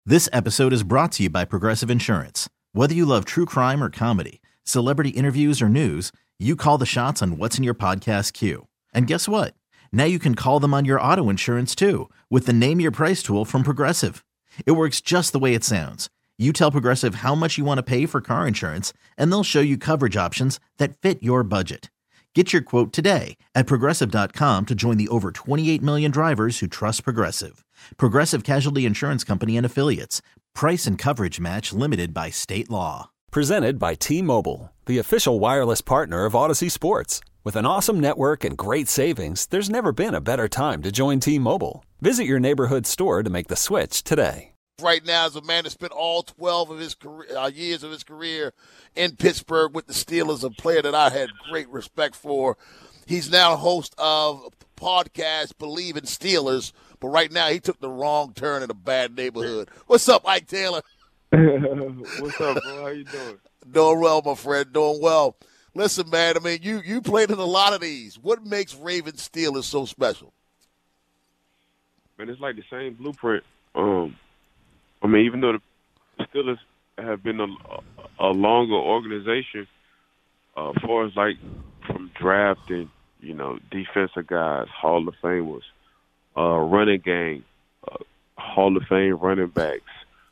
This episode is brought to you by Progressive Insurance. Whether you love true crime or comedy, celebrity interviews or news, you call the shots on what's in your podcast queue. And guess what? Now you can call them on your auto insurance too with the Name Your Price tool from Progressive. It works just the way it sounds. You tell Progressive how much you want to pay for car insurance, and they'll show you coverage options that fit your budget. Get your quote today at Progressive.com to join the over 28 million drivers who trust Progressive. Progressive Casualty Insurance Company and Affiliates. Price and coverage match limited by state law. Presented by T-Mobile, the official wireless partner of Odyssey Sports. With an awesome network and great savings, there's never been a better time to join T-Mobile. Visit your neighborhood store to make the switch today. Right now is a man that spent all 12 of his years of his career in Pittsburgh with the Steelers, a player that I had great respect for. He's now host of podcast Believe in Steelers, but right now he took the wrong turn in a bad neighborhood. What's up, Ike Taylor? What's up, bro? How you doing? Doing well, my friend, doing well. Listen, man, I mean, you played in a lot of these. What makes Ravens Steelers so special? Man, it's like the same blueprint. I mean, even though the Steelers have been a longer organization, as far as like from drafting, defensive guys, Hall of Famers, running game, Hall of Fame running backs,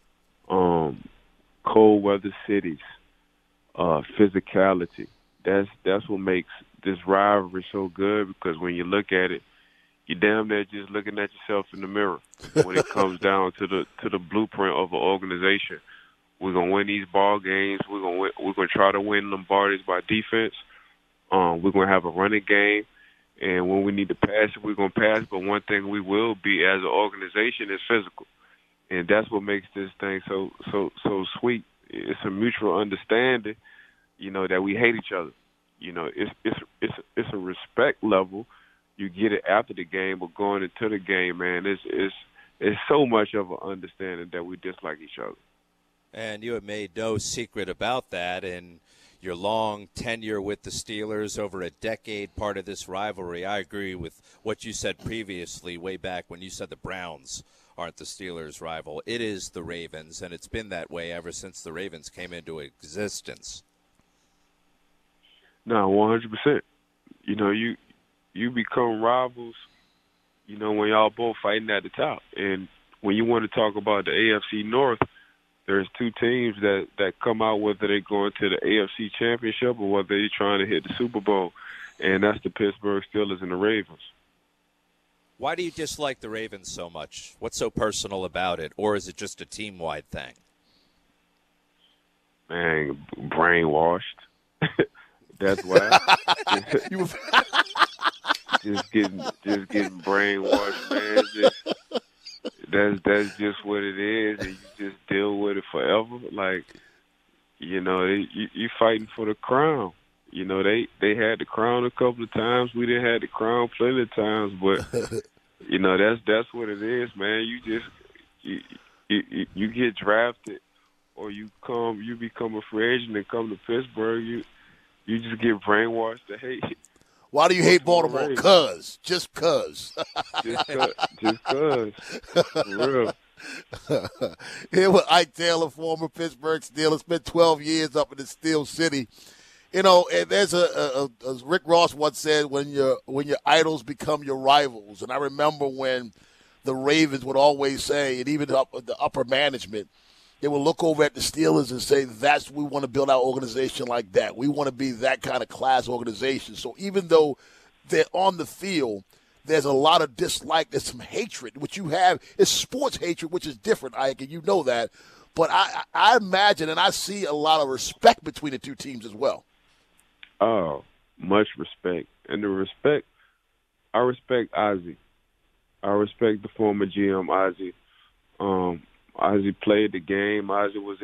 cold weather cities, physicality. That's what makes this rivalry so good, because when you look at it, you're damn near just looking at yourself in the mirror when it comes down to the blueprint of an organization. We're gonna win these ball games. We're gonna try to win Lombardies by defense. We're gonna have a running game, and when we need to pass it, we're gonna pass. But one thing we will be as an organization is physical, and that's what makes this thing so sweet. It's a mutual understanding, that we hate each other. It's a respect level. You get it after the game, but going into the game, man, it's so much of an understanding that we dislike each other. And you have made no secret about that in your long tenure with the Steelers, over a decade, part of this rivalry. I agree with what you said previously, way back when you said the Browns aren't the Steelers' rival. It is the Ravens, and it's been that way ever since the Ravens came into existence. No, 100%. You become rivals, when y'all both fighting at the top. And when you want to talk about the AFC North, there's two teams that come out, whether they're going to the AFC Championship or whether they're trying to hit the Super Bowl, and that's the Pittsburgh Steelers and the Ravens. Why do you dislike the Ravens so much? What's so personal about it, or is it just a team-wide thing? Man, brainwashed. That's why. just getting brainwashed, man. That's just what it is, and you just deal with it forever. Like, you fighting for the crown. They had the crown a couple of times. We didn't have the crown plenty of times, but that's what it is, man. You get drafted, or you become a free agent and come to Pittsburgh. You just get brainwashed to hate. Why do you hate Baltimore? Just cuz. Just cuz. For real. Here with Ike Taylor, former Pittsburgh Steelers, spent 12 years up in the Steel City. And there's as Rick Ross once said, when your idols become your rivals. And I remember when the Ravens would always say, and even the upper management, they will look over at the Steelers and say, we want to build our organization like that. We want to be that kind of class organization. So even though they're on the field, there's a lot of dislike. There's some hatred, which you have. It's sports hatred, which is different, Ike, and you know that. But I imagine and I see a lot of respect between the two teams as well. Oh, much respect. And I respect Ozzie. I respect the former GM, Ozzie. Ozzie played the game. Ozzie was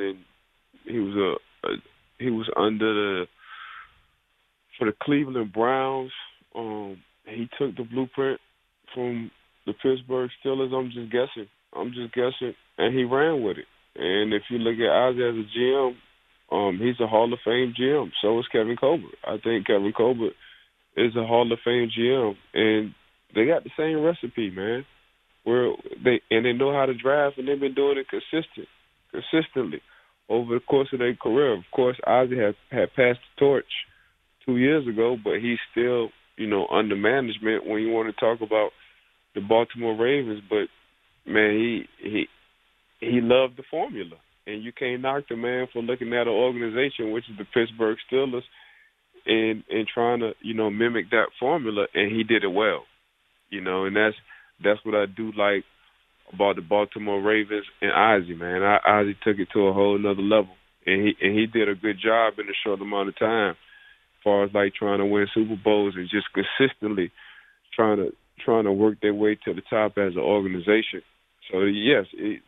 under for the Cleveland Browns. He took the blueprint from the Pittsburgh Steelers. I'm just guessing, and he ran with it. And if you look at Ozzie as a GM, he's a Hall of Fame GM. So is Kevin Colbert. I think Kevin Colbert is a Hall of Fame GM, and they got the same recipe, man. they know how to draft, and they've been doing it consistently over the course of their career. Of course, Ozzie had passed the torch 2 years ago, but he's still, under management when you want to talk about the Baltimore Ravens. But man, he loved the formula, and you can't knock the man for looking at an organization, which is the Pittsburgh Steelers, and trying to mimic that formula, and he did it well, and that's what I do like about the Baltimore Ravens and Ozzie, man. Ozzie took it to a whole nother level, and he did a good job in a short amount of time, as far as like trying to win Super Bowls and just consistently trying to work their way to the top as an organization. So yes,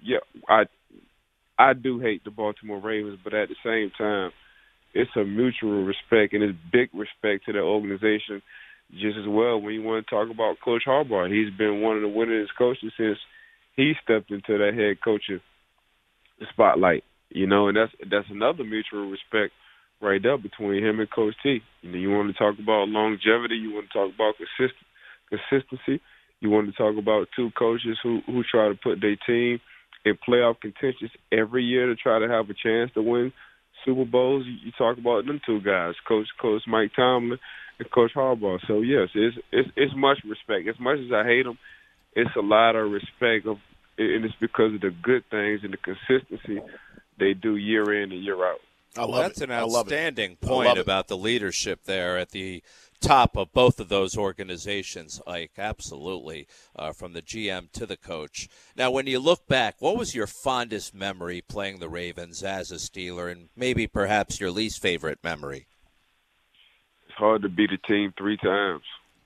I do hate the Baltimore Ravens, but at the same time, it's a mutual respect, and it's big respect to the organization just as well. When you want to talk about Coach Harbaugh, he's been one of the winningest coaches since he stepped into that head coaching spotlight, and that's another mutual respect right there between him and Coach T. You want to talk about longevity, you want to talk about consistency, you want to talk about two coaches who try to put their team in playoff contention every year to try to have a chance to win Super Bowls. You talk about them two guys, Coach Mike Tomlin and Coach Harbaugh. So yes, it's much respect. As much as I hate them, it's a lot of respect, and it's because of the good things and the consistency they do year in and year out. That's an outstanding point about the leadership there at the top of both of those organizations, Ike. Absolutely, from the GM to the coach. Now, when you look back, what was your fondest memory playing the Ravens as a Steeler, and maybe perhaps your least favorite memory? It's hard to beat a team 3 times.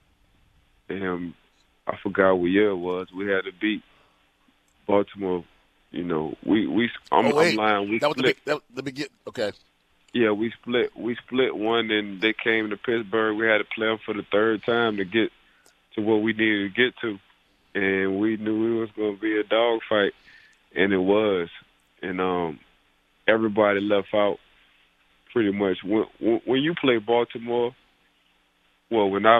And I forgot what year it was. We had to beat Baltimore. I'm lying. That was the beginning. Okay. Yeah, we split one, and they came to Pittsburgh. We had to play them for the 3rd time to get to what we needed to get to, and we knew it was going to be a dogfight, and it was. And everybody left out pretty much. When you play Baltimore, well, when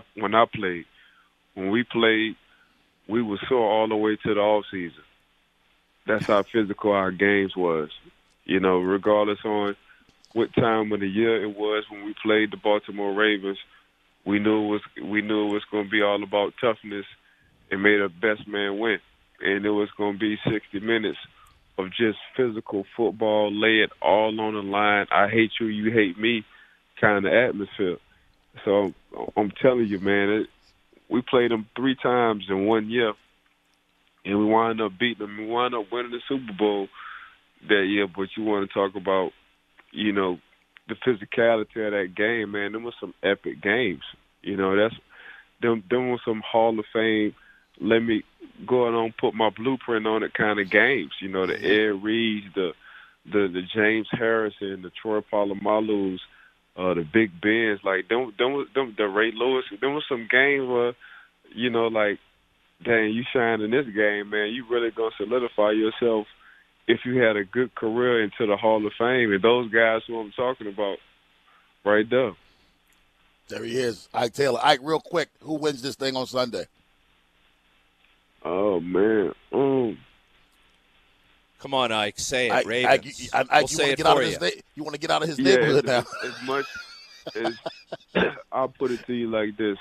we played, we were sore all the way to the off season. That's how physical our games was. Regardless on what time of the year it was when we played the Baltimore Ravens, we knew it was going to be all about toughness and made a best man win. And it was going to be 60 minutes of just physical football, lay it all on the line. I hate you, you hate me kind of atmosphere. So I'm telling you, man, we played them 3 times in 1 year, and we wound up beating them. We wound up winning the Super Bowl that year. But you want to talk about, the physicality of that game, man. Them were some epic games. That's them were some Hall of Fame. Let me go on and put my blueprint on it kind of games. The Ed Reeds, the James Harrison, the Troy Polamalu's, the Big Bens, like the Ray Lewis. Them were some games where, like, dang, you shine in this game, man, you really going to solidify yourself if you had a good career into the Hall of Fame. And those guys who I'm talking about right there. There he is, Ike Taylor. Ike, real quick, who wins this thing on Sunday? Oh, man. Come on, Ike, say it, Ravens. Ike, we'll say it for you. You want to get out of his neighborhood now. As much as I'll put it to you like this.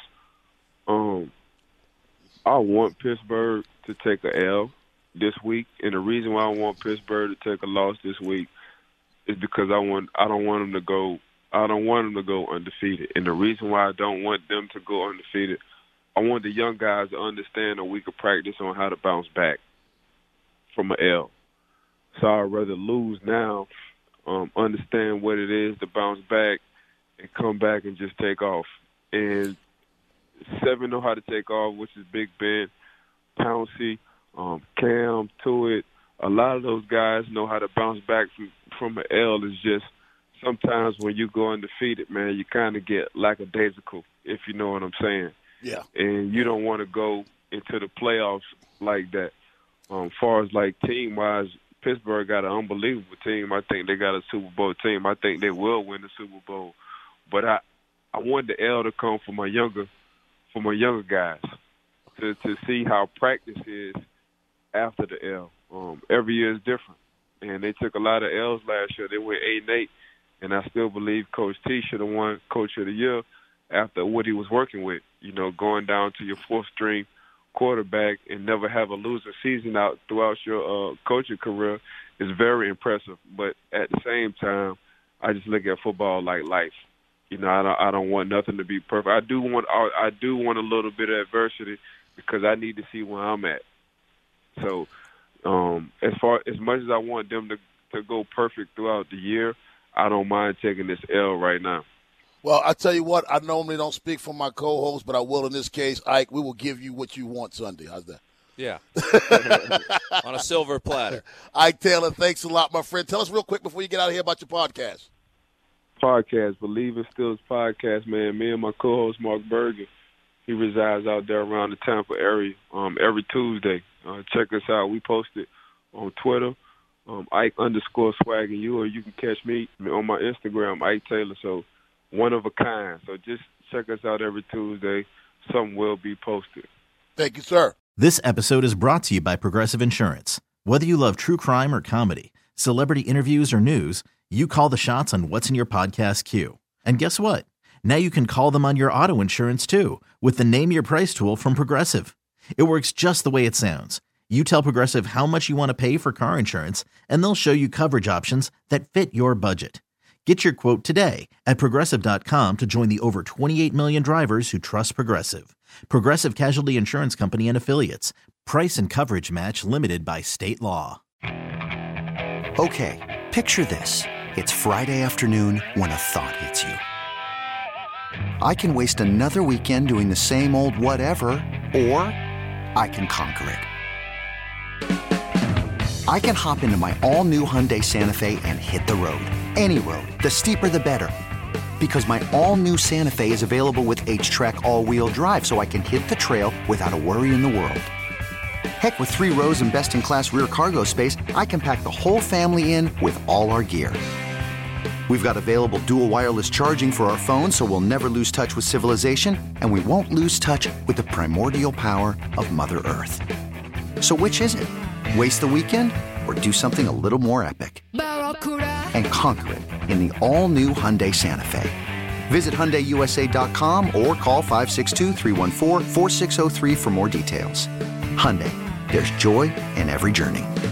I want Pittsburgh to take a L this week, and the reason why I want Pittsburgh to take a loss this week is because I don't want them to go undefeated. And the reason why I don't want them to go undefeated, I want the young guys to understand a week of practice on how to bounce back from an L. So I'd rather lose now, understand what it is to bounce back, and come back and just take off. And 7 know how to take off, which is Big Ben, Pouncey, Cam, Tuitt. A lot of those guys know how to bounce back from an L. It's just sometimes when you go undefeated, man, you kind of get lackadaisical, if you know what I'm saying. Yeah. And you don't want to go into the playoffs like that. Far as like team-wise, Pittsburgh got an unbelievable team. I think they got a Super Bowl team. I think they will win the Super Bowl. But I want the L to come from my younger guys to see how practice is after the L. Every year is different, and they took a lot of L's last year. They went 8-8, and I still believe Coach T should have won Coach of the Year after what he was working with. You know, going down to your fourth-string quarterback and never have a losing season out throughout your coaching career is very impressive. But at the same time, I just look at football like life. You know, I don't want nothing to be perfect. I do want a little bit of adversity because I need to see where I'm at. So, as much as I want them to go perfect throughout the year, I don't mind taking this L right now. Well, I tell you what, I normally don't speak for my co-host, but I will in this case. Ike, we will give you what you want Sunday. How's that? Yeah. On a silver platter. Ike Taylor, thanks a lot, my friend. Tell us real quick before you get out of here about your podcast. Believe in Stills podcast, man. Me and my co-host, Mark Bergen, he resides out there around the Tampa area every Tuesday. Check us out. We post it on Twitter, Ike_swagging you, or you can catch me on my Instagram, Ike Taylor. So, one of a kind. So just check us out every Tuesday. Something will be posted. Thank you, sir. This episode is brought to you by Progressive Insurance. Whether you love true crime or comedy, celebrity interviews or news, you call the shots on what's in your podcast queue. And guess what? Now you can call them on your auto insurance too with the Name Your Price tool from Progressive. It works just the way it sounds. You tell Progressive how much you want to pay for car insurance, and they'll show you coverage options that fit your budget. Get your quote today at Progressive.com to join the over 28 million drivers who trust Progressive. Progressive Casualty Insurance Company and Affiliates. Price and coverage match limited by state law. Okay, picture this. It's Friday afternoon when a thought hits you. I can waste another weekend doing the same old whatever, or I can conquer it. I can hop into my all-new Hyundai Santa Fe and hit the road. Any road. The steeper, the better. Because my all-new Santa Fe is available with H-Track all-wheel drive, so I can hit the trail without a worry in the world. Heck, with 3 rows and best-in-class rear cargo space, I can pack the whole family in with all our gear. We've got available dual wireless charging for our phones, so we'll never lose touch with civilization, and we won't lose touch with the primordial power of Mother Earth. So which is it? Waste the weekend or do something a little more epic? And conquer it in the all-new Hyundai Santa Fe. Visit HyundaiUSA.com or call 562-314-4603 for more details. Hyundai, there's joy in every journey.